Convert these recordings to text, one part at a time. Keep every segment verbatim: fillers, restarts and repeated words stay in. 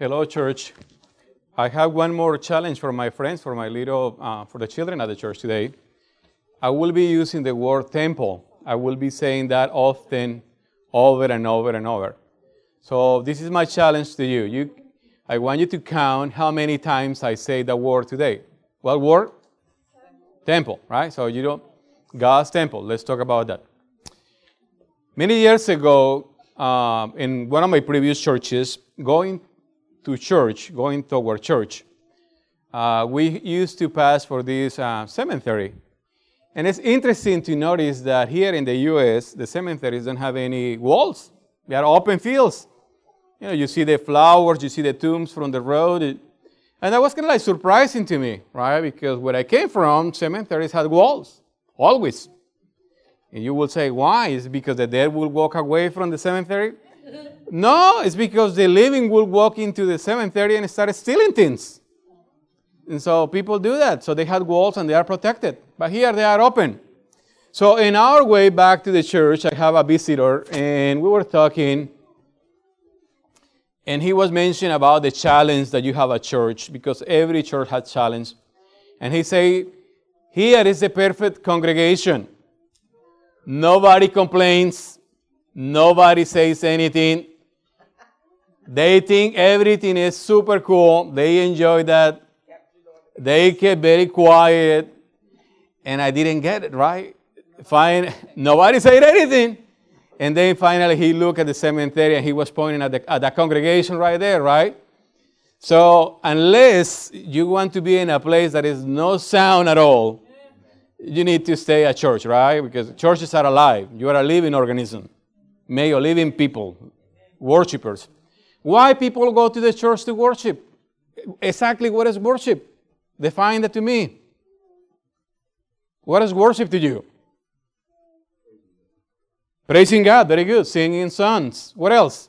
Hello, church. I have one more challenge for my friends, for my little, uh, for the children at the church today. I will be using the word temple. I will be saying that often, over and over and over. So this is my challenge to you. You, I want you to count how many times I say the word today. What word? Temple, right? So you don't, God's temple. Let's talk about that. Many years ago, um, in one of my previous churches, going to church, going toward church, uh, we used to pass for this uh, cemetery. And it's interesting to notice that here in the U S, the cemeteries don't have any walls. They are open fields. You know, you see the flowers, you see the tombs from the road. It, and that was kind of like surprising to me, right? Because where I came from, cemeteries had walls, always. And you will say, why? Is it because the dead will walk away from the cemetery? No, it's because the living will walk into the cemetery and start stealing things. And so people do that. So they had walls and they are protected. But here they are open. So in our way back to the church, I have a visitor and we were talking. And he was mentioning about the challenge that you have at church, because every church has challenge. And he said, here is the perfect congregation. Nobody complains. Nobody says anything. They think everything is super cool. They enjoy that. They kept very quiet. And I didn't get it, right? Fine. Nobody said anything. And then finally he looked at the cemetery and he was pointing at the, at the congregation right there, right? So unless you want to be in a place that is no sound at all, you need to stay at church, right? Because churches are alive. You are a living organism. Made of living people, worshipers. Why people go to the church to worship? Exactly what is worship? Define that to me. What is worship to you? Praising God, very good. Singing songs. What else?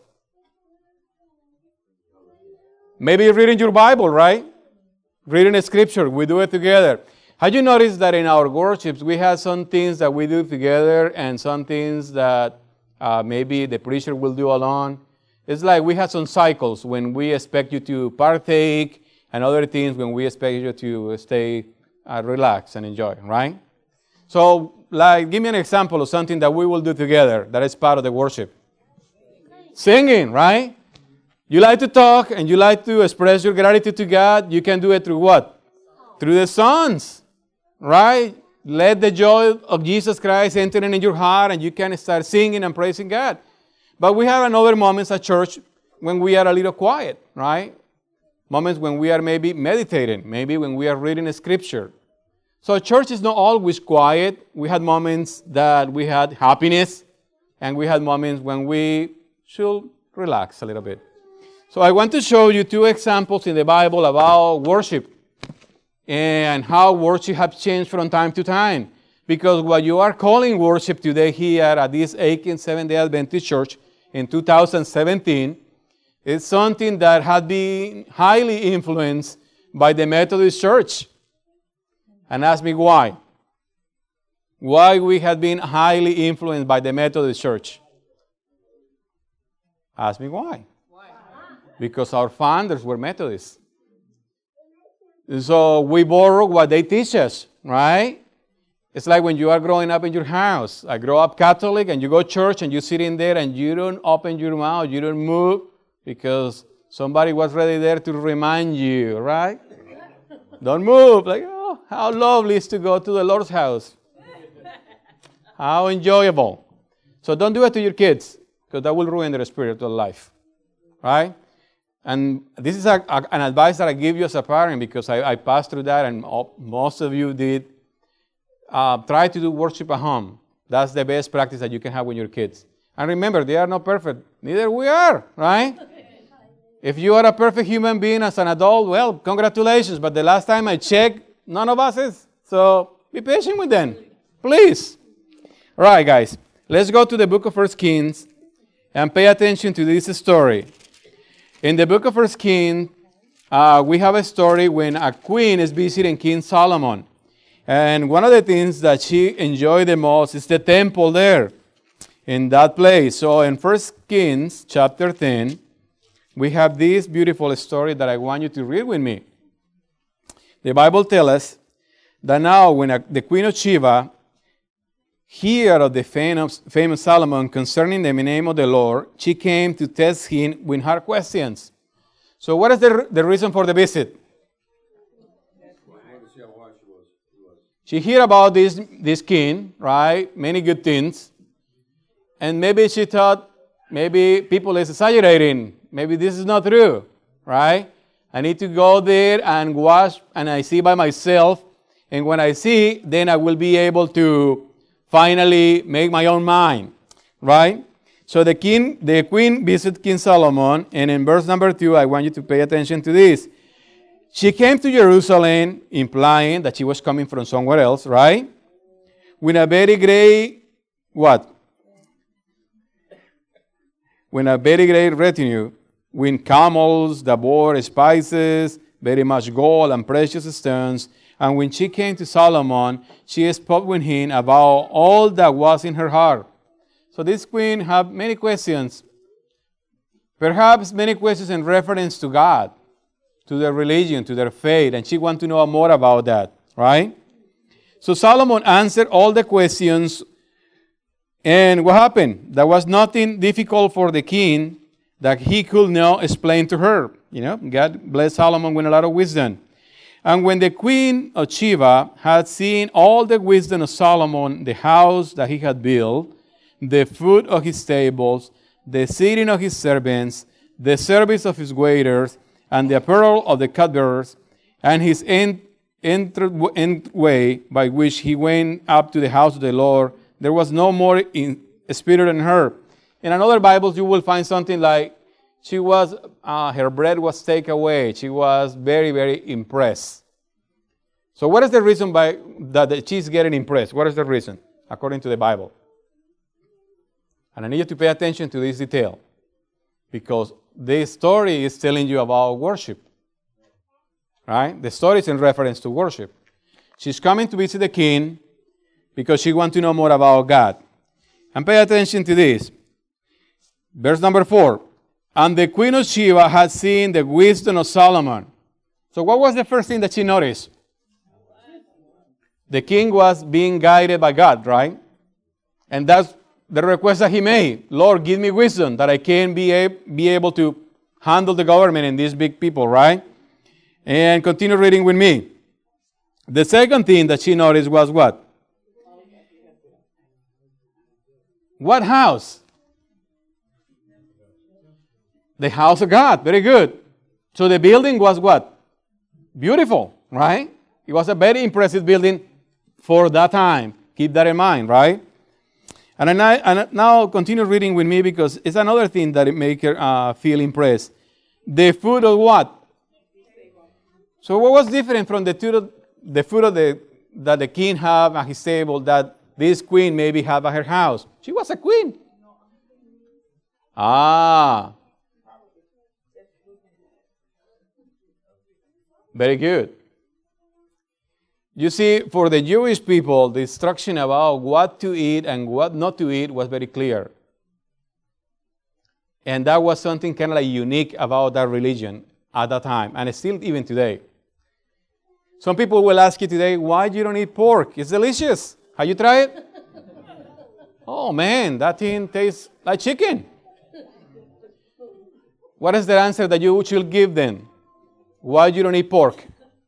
Maybe reading your Bible, right? Reading the scripture. We do it together. Have you noticed that in our worships, we have some things that we do together and some things that uh, maybe the preacher will do alone? It's like we have some cycles when we expect you to partake and other things when we expect you to stay uh, relaxed and enjoy, right? So, like, give me an example of something that we will do together that is part of the worship. Singing, right? You like to talk and you like to express your gratitude to God. You can do it through what? Through the songs, right? Let the joy of Jesus Christ enter in your heart and you can start singing and praising God. But we have another moments at church when we are a little quiet, right? Moments when we are maybe meditating, maybe when we are reading a scripture. So church is not always quiet. We had moments that we had happiness, and we had moments when we should relax a little bit. So I want to show you two examples in the Bible about worship and how worship has changed from time to time. Because what you are calling worship today here at this Aiken Seventh-day Adventist Church in two thousand seventeen is something that had been highly influenced by the Methodist Church. And ask me why. Why we have been highly influenced by the Methodist Church? Ask me why. Why? Because our founders were Methodists. So we borrow what they teach us, right? It's like when you are growing up in your house. I grow up Catholic and you go to church and you sit in there and you don't open your mouth, you don't move because somebody was ready there to remind you, right? Don't move. Like, oh, how lovely it is to go to the Lord's house. How enjoyable. So don't do it to your kids because that will ruin their spiritual life, right? And this is a, a, an advice that I give you as a parent because I, I passed through that and all, most of you did. Uh, try to do worship at home. That's the best practice that you can have with your kids. And remember, they are not perfect. Neither we are, right? If you are a perfect human being as an adult, well, congratulations. But the last time I checked, none of us is. So be patient with them, please. All right, guys. Let's go to the book of First Kings and pay attention to this story. In the book of First Kings, uh, we have a story when a queen is visiting King Solomon. And one of the things that she enjoyed the most is the temple there in that place. So in First Kings chapter ten, we have this beautiful story that I want you to read with me. The Bible tells us that now when a, the Queen of Sheba heard of the fame of, fame of Solomon concerning the name of the Lord, she came to test him with her questions. So what is the, the reason for the visit? She heard about this, this king, right? Many good things. And maybe she thought, maybe people is exaggerating. Maybe this is not true, right? I need to go there and watch, and I see by myself. And when I see, then I will be able to finally make my own mind, right? So the king, the queen visited King Solomon, and in verse number two, I want you to pay attention to this. She came to Jerusalem, implying that she was coming from somewhere else, right? With a very great, what? With a very great retinue, with camels that bore spices, very much gold and precious stones. And when she came to Solomon, she spoke with him about all that was in her heart. So this queen had many questions, perhaps many questions in reference to God, to their religion, to their faith, and she wanted to know more about that, right? So Solomon answered all the questions, and what happened? There was nothing difficult for the king that he could not explain to her. You know, God blessed Solomon with a lot of wisdom. And when the queen of Sheba had seen all the wisdom of Solomon, the house that he had built, the food of his tables, the sitting of his servants, the service of his waiters, and the apparel of the cupbearers, and his end, end, end way by which he went up to the house of the Lord, there was no more in spirit in her. In another Bibles, you will find something like, she was, uh, her bread was taken away. She was very, very impressed. So what is the reason by that she's getting impressed? What is the reason, according to the Bible? And I need you to pay attention to this detail, because this story is telling you about worship. Right? The story is in reference to worship. She's coming to visit the king because she wants to know more about God. And pay attention to this. Verse number four. And the queen of Sheba had seen the wisdom of Solomon. So what was the first thing that she noticed? The king was being guided by God, right? And that's the request that he made. Lord, give me wisdom that I can be, a- be able to handle the government and these big people, right? And continue reading with me. The second thing that she noticed was what? What house? The house of God. Very good. So the building was what? Beautiful, right? It was a very impressive building for that time. Keep that in mind, right? And I, and now continue reading with me, because it's another thing that it makes her uh, feel impressed. The food of what? So what was different from the food of the, food of the that the king had at his table that this queen maybe had at her house? She was a queen. Ah. Very good. You see, for the Jewish people, the instruction about what to eat and what not to eat was very clear. And that was something kind of like unique about that religion at that time, and it's still even today. Some people will ask you today, why you don't eat pork? It's delicious. Have you tried it? Oh man, that thing tastes like chicken. What is the answer that you should give them? Why you don't eat pork?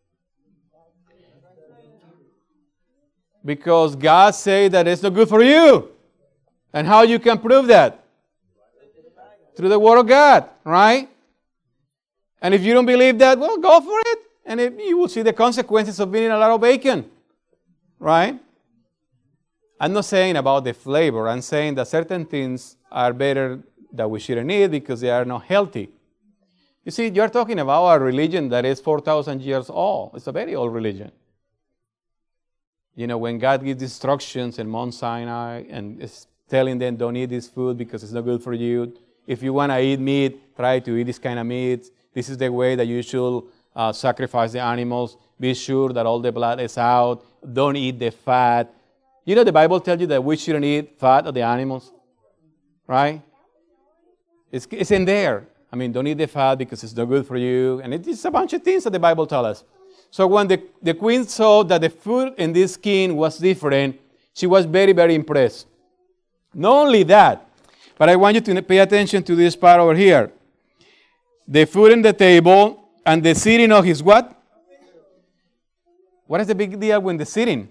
Because God said that it's not good for you. And how you can prove that? Through the Word of God, right? And if you don't believe that, well, go for it. And if you will see the consequences of eating a lot of bacon, right? I'm not saying about the flavor. I'm saying that certain things are better that we shouldn't eat because they are not healthy. You see, you're talking about a religion that is four thousand years old. It's a very old religion. You know, when God gives instructions in Mount Sinai and is telling them, don't eat this food because it's not good for you. If you want to eat meat, try to eat this kind of meat. This is the way that you should uh, sacrifice the animals. Be sure that all the blood is out. Don't eat the fat. You know, the Bible tells you that we shouldn't eat fat of the animals, right? It's, it's in there. I mean, don't eat the fat because it's not good for you. And it's a bunch of things that the Bible tells us. So when the, the queen saw that the food in this king was different, she was very, very impressed. Not only that, but I want you to pay attention to this part over here. The food in the table and the sitting of his what? What is the big deal when the sitting?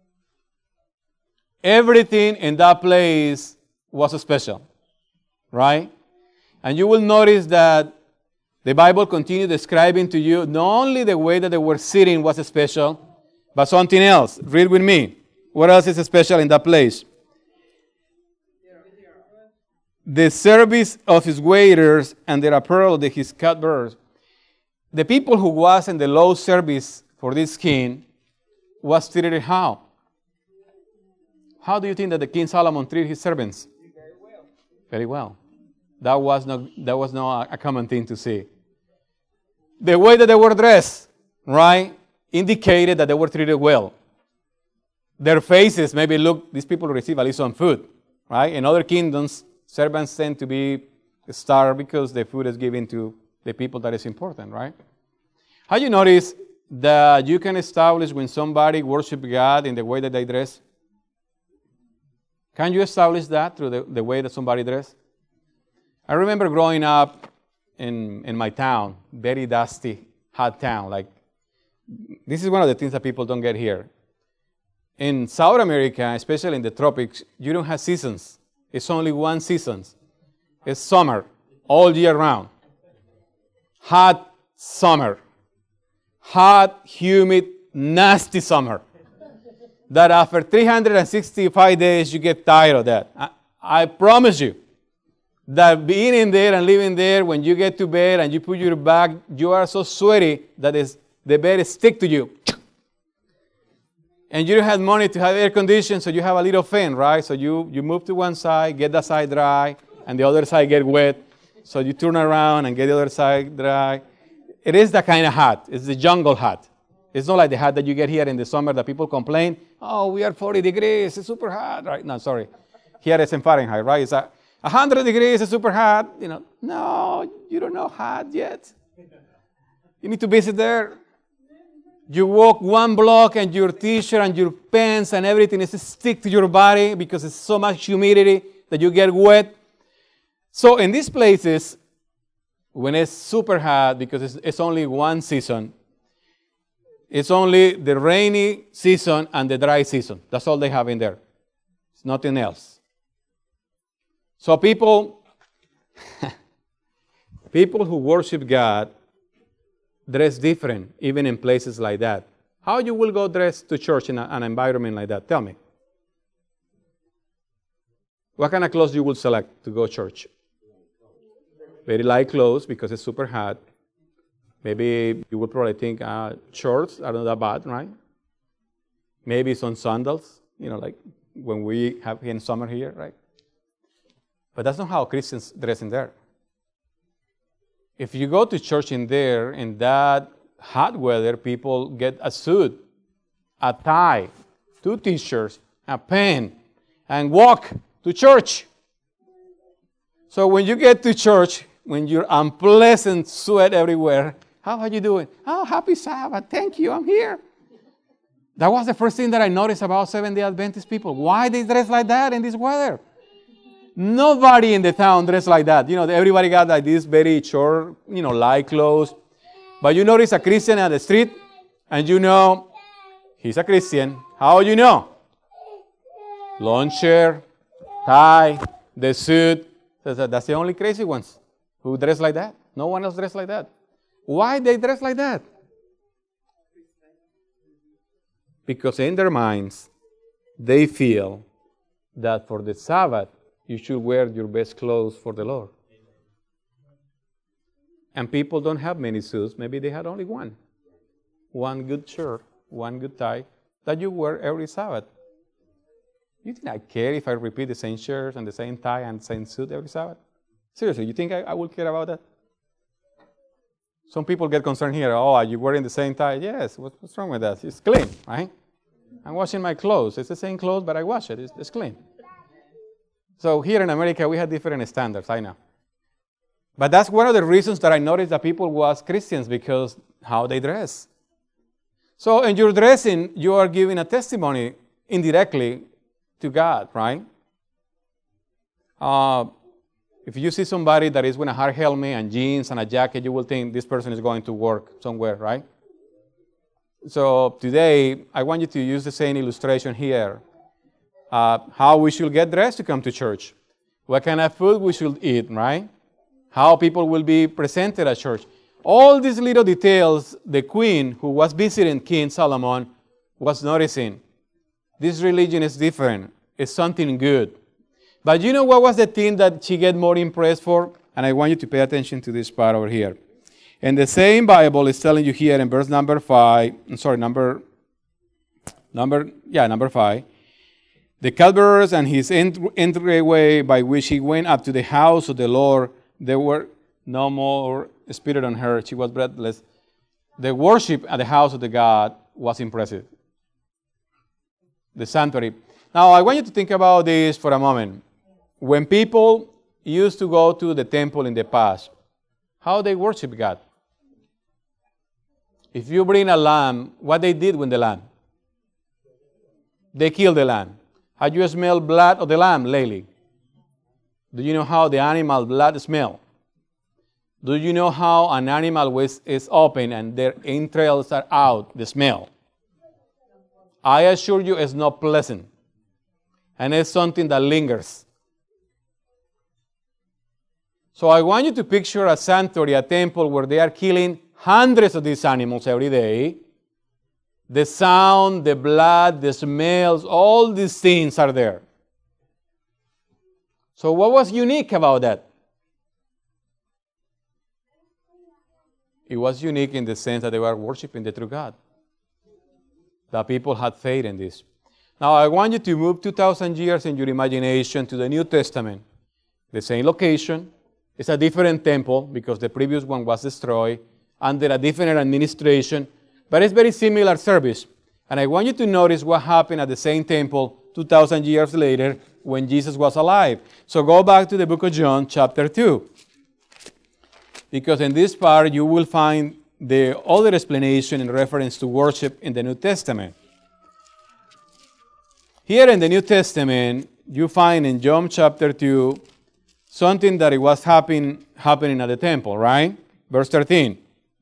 Everything in that place was special, right? And you will notice that the Bible continues describing to you not only the way that they were sitting was special, but something else. Read with me. What else is special in that place? The service of his waiters and their apparel that his cupbearers. The people who was in the low service for this king was treated how? How do you think that the King Solomon treated his servants? Very well. Very well. That was not, that was not a common thing to see. The way that they were dressed, right, indicated that they were treated well. Their faces maybe look, these people receive at least some food, right? In other kingdoms, servants tend to be starved because the food is given to the people that is important, right? How you notice that you can establish when somebody worships God in the way that they dress? Can you establish that through the, the way that somebody dressed? I remember growing up in, in my town, very dusty, hot town. Like, this is one of the things that people don't get here. In South America, especially in the tropics, you don't have seasons. It's only one season. It's summer, all year round. Hot summer. Hot, humid, nasty summer. That after three hundred sixty-five days, you get tired of that. I, I promise you that being in there and living there, when you get to bed and you put your back, you are so sweaty that is, the bed stick to you. And you don't have money to have air conditioning, so you have a little fan, right? So you, you move to one side, get that side dry, and the other side get wet. So you turn around and get the other side dry. It is that kind of hot. It's the jungle hot. It's not like the hot that you get here in the summer that people complain, oh, we are forty degrees, it's super hot, right? No, sorry. Here it's in Fahrenheit, right? It's a one hundred degrees, it's super hot. You know, no, you don't know hot yet. You need to visit there. You walk one block and your t-shirt and your pants and everything is stick to your body because it's so much humidity that you get wet. So in these places, when it's super hot, because it's, it's only one season, it's only the rainy season and the dry season. That's all they have in there. It's nothing else. So people, people who worship God dress different, even in places like that. How you will go dress to church in a, an environment like that? Tell me. What kind of clothes you will select to go to church? Very light clothes because it's super hot. Maybe you would probably think uh, shorts are not that bad, right? Maybe some sandals, you know, like when we have in summer here, right? But that's not how Christians dress in there. If you go to church in there, in that hot weather, people get a suit, a tie, two t-shirts, a pen, and walk to church. So when you get to church, when you're unpleasant sweat everywhere, how are you doing? Oh, happy Sabbath. Thank you. I'm here. That was the first thing that I noticed about Seventh-day Adventist people. Why they dress like that in this weather? Nobody in the town dressed like that. You know, everybody got like this very short, you know, light clothes. But you notice a Christian on the street, and you know he's a Christian. How you know? Lawn chair, tie, the suit. That's the only crazy ones who dress like that. No one else dressed like that. Why they dress like that? Because in their minds, they feel that for the Sabbath, you should wear your best clothes for the Lord. And people don't have many suits. Maybe they had only one. One good shirt, one good tie that you wear every Sabbath. You think I care if I repeat the same shirt and the same tie and the same suit every Sabbath? Seriously, you think I, I will care about that? Some people get concerned here. Oh, are you wearing the same tie? Yes. What, what's wrong with that? It's clean, right? I'm washing my clothes. It's the same clothes, but I wash it. It's, it's clean. So here in America, we have different standards, I know. But that's one of the reasons that I noticed that people was Christians, because how they dress. So in your dressing, you are giving a testimony indirectly to God, right? Uh, if you see somebody that is with a hard helmet and jeans and a jacket, you will think this person is going to work somewhere, right? So today, I want you to use the same illustration here. Uh, how we should get dressed to come to church. What kind of food we should eat, right? How people will be presented at church. All these little details, the queen who was visiting King Solomon was noticing. This religion is different. It's something good. But you know what was the thing that she get more impressed for? And I want you to pay attention to this part over here. And the same Bible is telling you here in verse number five, I'm sorry, number, number, yeah, number five. The cupbearers and his entryway by which he went up to the house of the Lord, there were no more spirit on her. She was breathless. The worship at the house of the God was impressive. The sanctuary. Now, I want you to think about this for a moment. When people used to go to the temple in the past, how they worship God? If you bring a lamb, what they did with the lamb? They killed the lamb. Have you smelled blood of the lamb lately? Do you know how the animal blood smells? Do you know how an animal is open and their entrails are out, the smell? I assure you it's not pleasant. And it's something that lingers. So I want you to picture a sanctuary, a temple where they are killing hundreds of these animals every day. The sound, the blood, the smells, all these things are there. So what was unique about that? It was unique in the sense that they were worshiping the true God. The people had faith in this. Now I want you to move two thousand years in your imagination to the New Testament. The same location. It's a different temple because the previous one was destroyed under a different administration. But it's very similar service. And I want you to notice what happened at the same temple two thousand years later when Jesus was alive. So go back to the book of John, chapter two. Because in this part, you will find the other explanation in reference to worship in the New Testament. Here in the New Testament, you find in John chapter two something that it was happen, happening at the temple, right? Verse thirteen.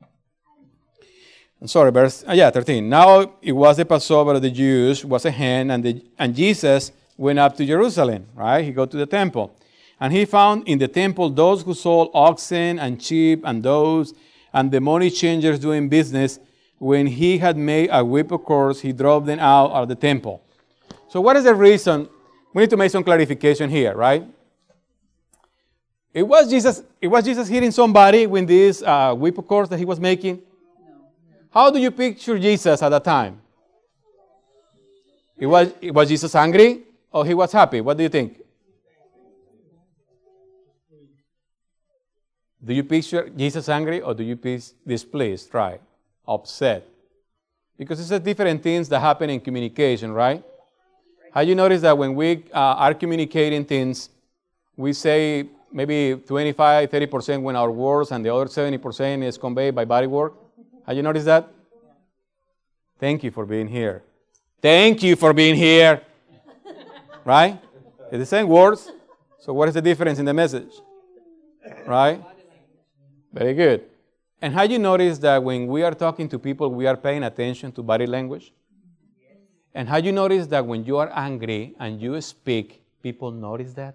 I'm sorry, verse, uh, yeah, thirteen. Now it was the Passover of the Jews, was a hand, and, the, and Jesus went up to Jerusalem, right? He go to the temple. And he found in the temple those who sold oxen and sheep and those and the money changers doing business. When he had made a whip of cords, he drove them out of the temple. So what is the reason? We need to make some clarification here, right? It was Jesus, it was Jesus hitting somebody with this uh, whip of cords that he was making? How do you picture Jesus at that time? It was, it was Jesus angry or he was happy? What do you think? Do you picture Jesus angry or do you picture displeased, right? Upset. Because it's a different things that happen in communication, right? Have you noticed that when we uh, are communicating things, we say maybe twenty-five, thirty percent when our words and the other seventy percent is conveyed by body work? Have you noticed that? Thank you for being here. Thank you for being here. Right? It's the same words. So what is the difference in the message? Right? Very good. And have you noticed that when we are talking to people, we are paying attention to body language? And have you noticed that when you are angry and you speak, people notice that?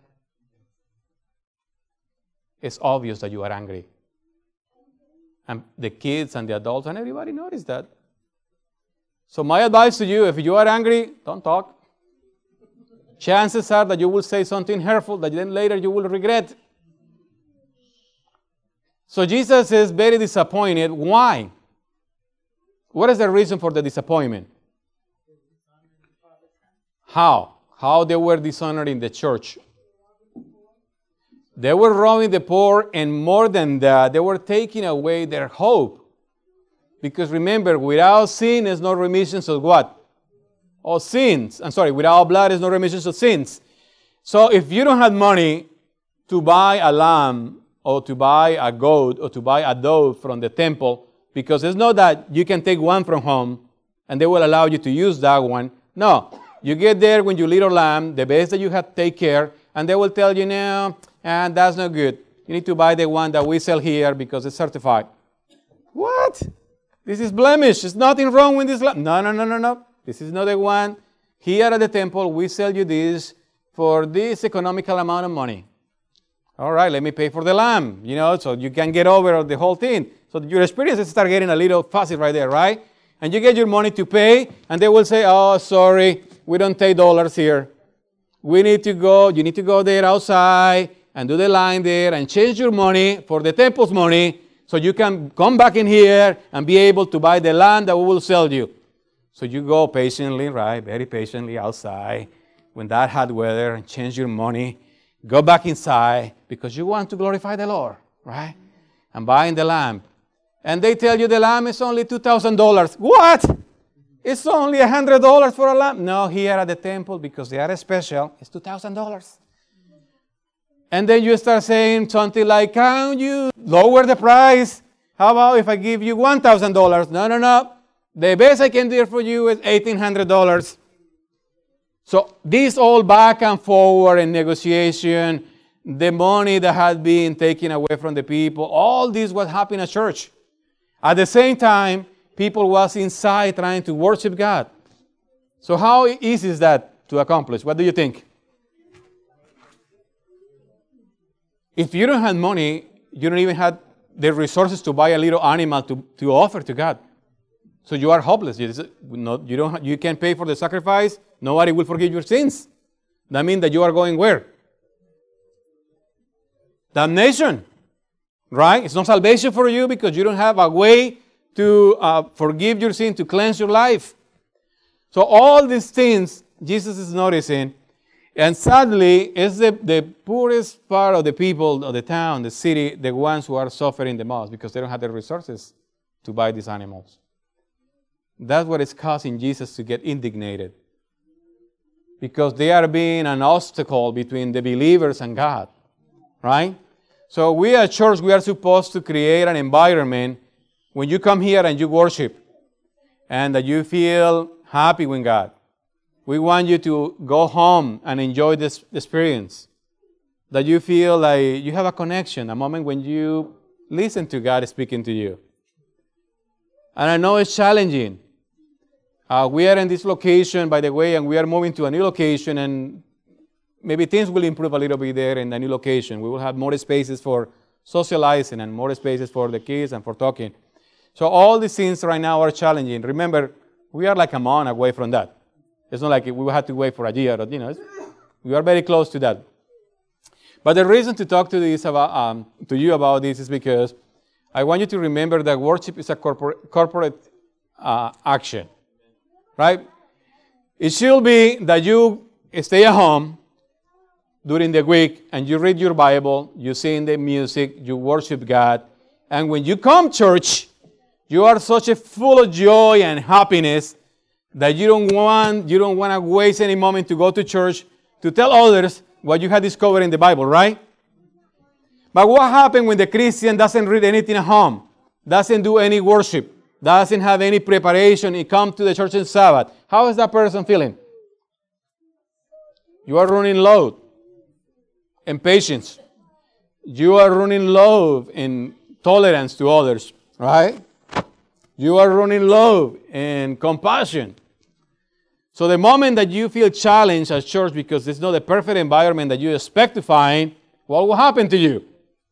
It's obvious that you are angry. And the kids and the adults and everybody notice that. So my advice to you, if you are angry, don't talk. Chances are that you will say something hurtful that then later you will regret. So Jesus is very disappointed. Why? What is the reason for the disappointment? How? How they were dishonoring the church. They were robbing the poor, and more than that, they were taking away their hope. Because remember, without sin is no remission of what? Of sins. I'm sorry, without blood is no remission of sins. So if you don't have money to buy a lamb or to buy a goat or to buy a dove from the temple, because it's not that you can take one from home and they will allow you to use that one. No, you get there with your little lamb, the best that you have to take care, and they will tell you, no, and that's not good. You need to buy the one that we sell here because it's certified. What? This is blemish. There's nothing wrong with this lamb. No, no, no, no, no. This is not the one. Here at the temple, we sell you this for this economical amount of money. All right, let me pay for the lamb, you know, so you can get over the whole thing. So your experiences start getting a little fuzzy right there, right? And you get your money to pay, and they will say, oh, sorry, we don't take dollars here. We need to go, you need to go there outside and do the line there and change your money for the temple's money so you can come back in here and be able to buy the land that we will sell you. So you go patiently, right, very patiently outside when that hot weather and change your money. Go back inside because you want to glorify the Lord, right? And buying the lamb. And they tell you the lamb is only two thousand dollars. What? It's only one hundred dollars for a lamb. No, here at the temple, because they are special, it's two thousand dollars. And then you start saying something like, can you lower the price? How about if I give you one thousand dollars? No, no, no. The best I can do for you is eighteen hundred dollars. So this all back and forward in negotiation, the money that had been taken away from the people, all this was happening at church. At the same time, people was inside trying to worship God. So how easy is that to accomplish? What do you think? If you don't have money, you don't even have the resources to buy a little animal to, to offer to God. So you are hopeless. You, not, you, don't, you can't pay for the sacrifice. Nobody will forgive your sins. That means that you are going where? Damnation. Right? It's not salvation for you because you don't have a way to uh, forgive your sin, to cleanse your life. So all these things Jesus is noticing. And sadly, it's the, the poorest part of the people of the town, the city, the ones who are suffering the most because they don't have the resources to buy these animals. That's what is causing Jesus to get indignated. Because they are being an obstacle between the believers and God. Right? So we at church, we are supposed to create an environment when you come here and you worship and that you feel happy with God. We want you to go home and enjoy this experience. That you feel like you have a connection, a moment when you listen to God speaking to you. And I know it's challenging. Uh, we are in this location, by the way, and we are moving to a new location, and maybe things will improve a little bit there in the new location. We will have more spaces for socializing and more spaces for the kids and for talking. So all these things right now are challenging. Remember, we are like a month away from that. It's not like we will have to wait for a year. Or, you know, we are very close to that. But the reason to talk to this about um, to you about this is because I want you to remember that worship is a corporate, corporate uh, action. Right? It should be that you stay at home during the week and you read your Bible, you sing the music, you worship God. And when you come to church, you are such a full of joy and happiness that you don't want you don't want to waste any moment to go to church to tell others what you have discovered in the Bible, right? But what happens when the Christian doesn't read anything at home, doesn't do any worship, doesn't have any preparation, he comes to the church on Sabbath? How is that person feeling? You are running low in patience. You are running low in tolerance to others, right? You are running low in compassion. So the moment that you feel challenged at church because it's not the perfect environment that you expect to find, what will happen to you?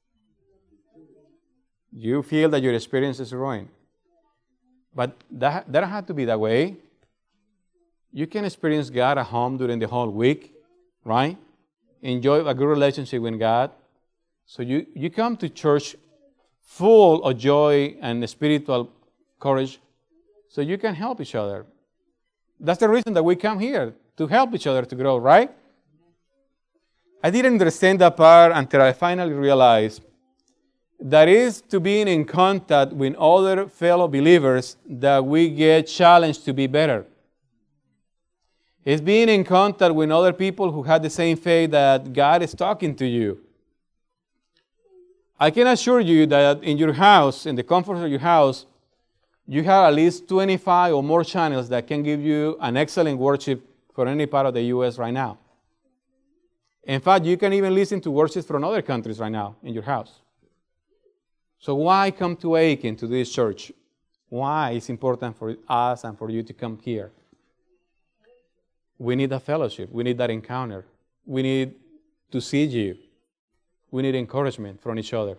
You feel that your experience is ruined. But that, that doesn't have to be that way. You can experience God at home during the whole week, right? Enjoy a good relationship with God. So you, you come to church full of joy and spiritual courage so you can help each other. That's the reason that we come here, to help each other to grow, right? I didn't understand that part until I finally realized that is to being in contact with other fellow believers that we get challenged to be better. It's being in contact with other people who have the same faith that God is talking to you. I can assure you that in your house, in the comfort of your house, you have at least twenty-five or more channels that can give you an excellent worship for any part of the U S right now. In fact, you can even listen to worship from other countries right now in your house. So why come to Aiken, to this church? Why it's important for us and for you to come here? We need a fellowship. We need that encounter. We need to see you. We need encouragement from each other.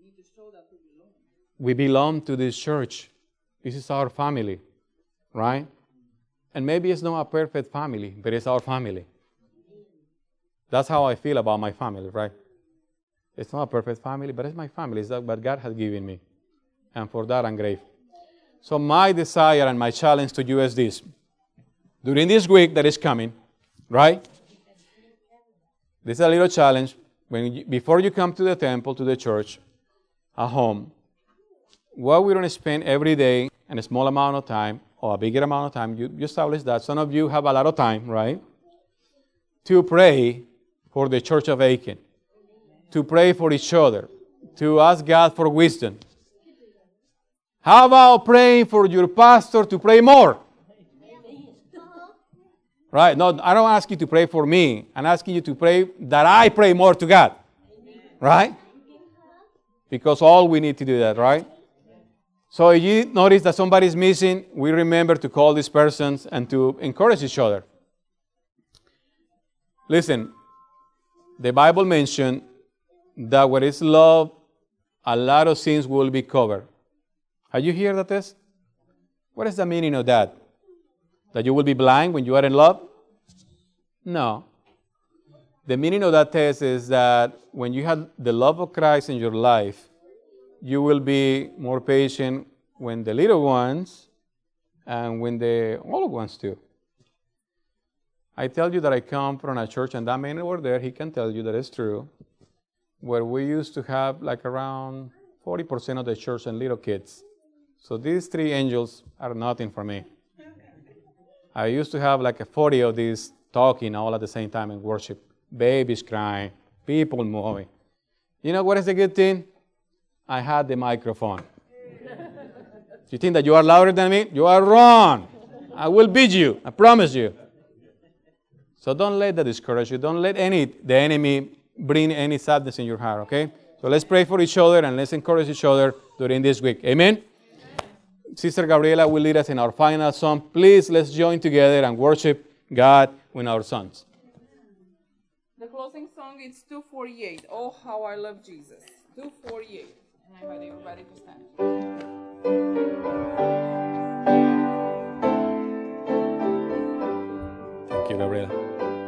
We belong to this church. This is our family, right? And maybe it's not a perfect family, but it's our family. That's how I feel about my family, right? It's not a perfect family, but it's my family. It's what God has given me. And for that, I'm grateful. So my desire and my challenge to you is this. During this week that is coming, right? This is a little challenge. When you, before you come to the temple, to the church, at home, what we're going to spend every day in a small amount of time, or a bigger amount of time, you, you establish that. Some of you have a lot of time, right? To pray for the Church of Aiken. To pray for each other. To ask God for wisdom. How about praying for your pastor to pray more? Right? No, I don't ask you to pray for me. I'm asking you to pray that I pray more to God. Right? Because all we need to do that, right? So if you notice that somebody's missing, we remember to call these persons and to encourage each other. Listen, the Bible mentioned that where is love, a lot of sins will be covered. Have you heard that this? What is the meaning of that? That you will be blind when you are in love? No. The meaning of that test is that when you have the love of Christ in your life, you will be more patient when the little ones and when the old ones too. I tell you that I come from a church, and that man over there, he can tell you that it's true, where we used to have like around forty percent of the church and little kids. So these three angels are nothing for me. I used to have like a forty of these talking all at the same time in worship. Babies crying, people moving. You know what is the good thing? I had the microphone. You think that you are louder than me? You are wrong. I will beat you. I promise you. So don't let that discourage you. Don't let any the enemy bring any sadness in your heart, okay? So let's pray for each other and let's encourage each other during this week. Amen? Sister Gabriela will lead us in our final song. Please, let's join together and worship God with our sons. The closing song is two forty-eight. Oh, how I love Jesus. two forty-eight. And I invite everybody to stand. Thank you, Gabriela.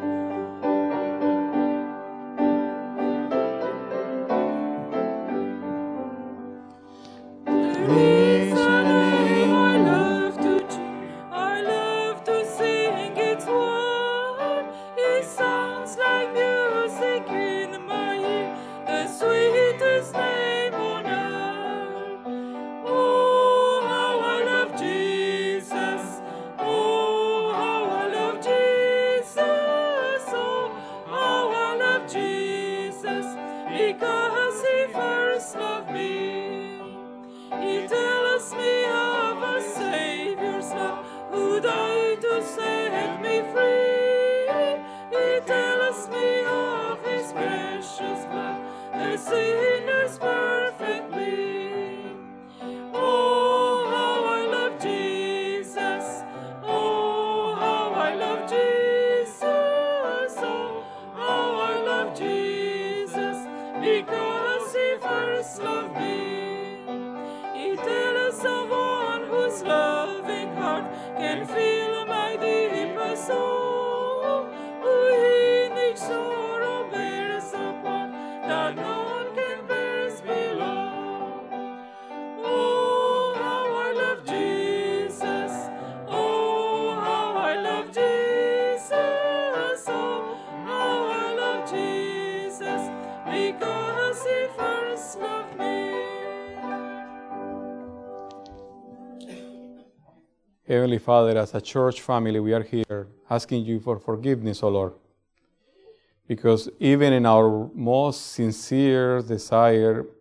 Heavenly Father, as a church family, we are here asking you for forgiveness, O Lord. Because even in our most sincere desire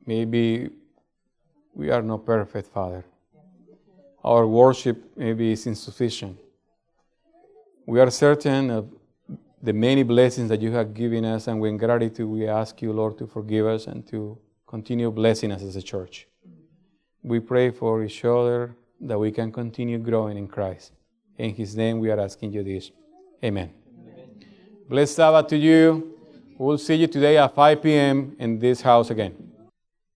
Maybe we are not perfect, Father. Our worship maybe is insufficient. We are certain of the many blessings that you have given us, and in gratitude we ask you, Lord, to forgive us and to continue blessing us as a church. We pray for each other that we can continue growing in Christ. In His name we are asking you this. Amen. Amen. Blessed Sabbath to you. We'll see you today at five p.m. in this house again.